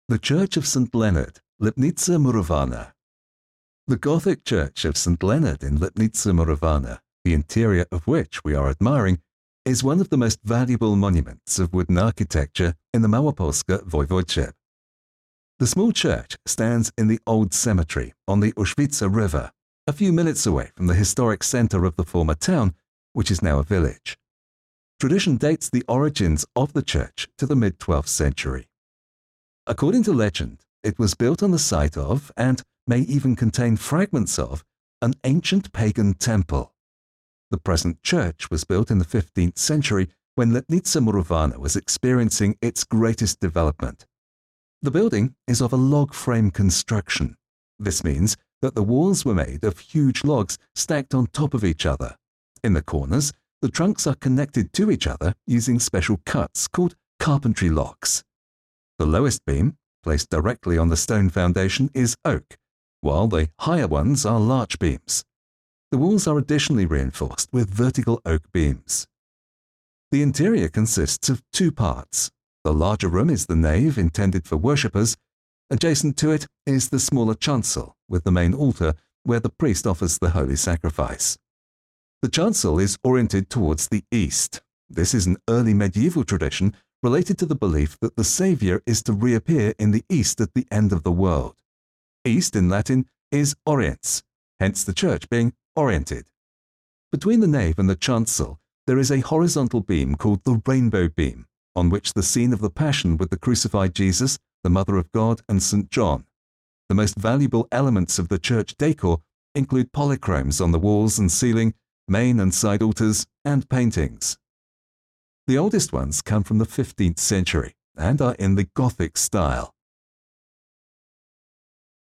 The Church of St. Leonard, Lipnica Murowana. The Gothic Church of St. Leonard in Lipnica Murowana, the interior of which we are admiring, is one of the most valuable monuments of wooden architecture in the Małopolska Voivodeship. The small church stands in the old cemetery on the Uszwica River, a few minutes away from the historic center of the former town, which is now a village. Tradition dates the origins of the church to the mid-12th century. According to legend, it was built on the site of, and may even contain fragments of, an ancient pagan temple. The present church was built in the 15th century when Lipnica Murowana was experiencing its greatest development. The building is of a log frame construction. This means that the walls were made of huge logs stacked on top of each other. In the corners, the trunks are connected to each other using special cuts called carpentry locks. The lowest beam, placed directly on the stone foundation, is oak, while the higher ones are larch beams. The walls are additionally reinforced with vertical oak beams. The interior consists of two parts. The larger room is the nave intended for worshippers. Adjacent to it is the smaller chancel with the main altar where the priest offers the holy sacrifice. The chancel is oriented towards the east. This is an early medieval tradition related to the belief that the Saviour is to reappear in the east at the end of the world. East in Latin is oriens, hence the church being oriented. Between the nave and the chancel, there is a horizontal beam called the rainbow beam, on which the scene of the Passion with the crucified Jesus, the Mother of God, and St. John. The most valuable elements of the church decor include polychromes on the walls and ceiling, main and side altars, and paintings. The oldest ones come from the 15th century and are in the Gothic style.